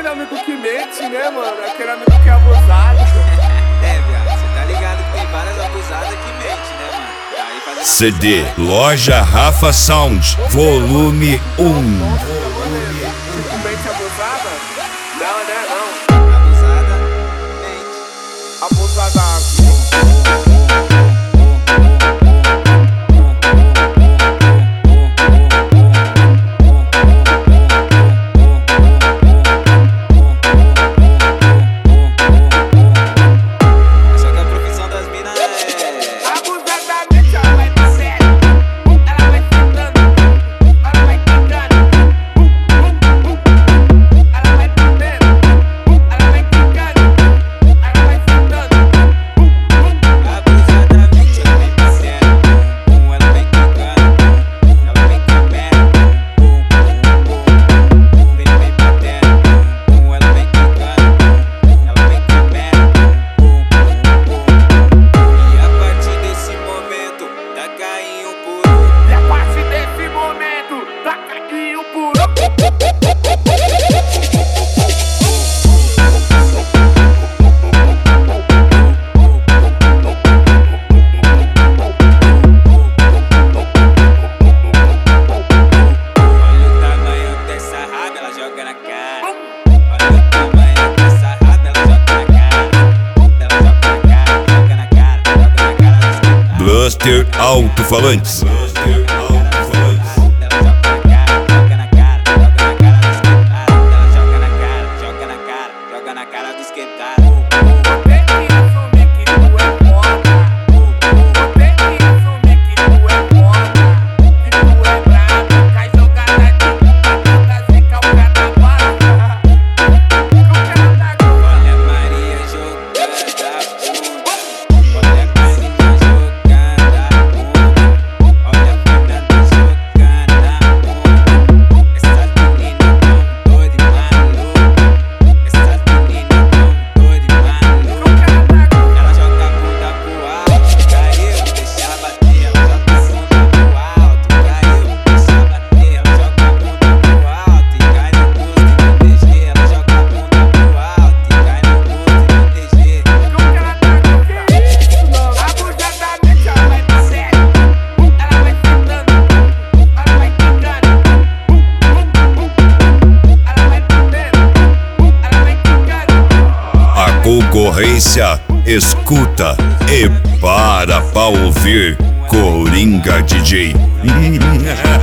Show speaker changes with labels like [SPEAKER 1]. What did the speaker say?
[SPEAKER 1] aquele amigo que mente, né, mano? Aquele amigo que é abusado.
[SPEAKER 2] Viado, cê tá ligado que tem várias abusadas que mente, né, mano? Aí faz
[SPEAKER 3] CD Loja Rafa Sound, volume 1.
[SPEAKER 1] Tipo, mente abusada? Não, né, não.
[SPEAKER 2] abusada, mente.
[SPEAKER 1] Abusada.
[SPEAKER 3] Blaster Alto-Falantes.
[SPEAKER 2] Joga na cara dos que tá.
[SPEAKER 3] Concorrência escuta e para ouvir Coringa DJ.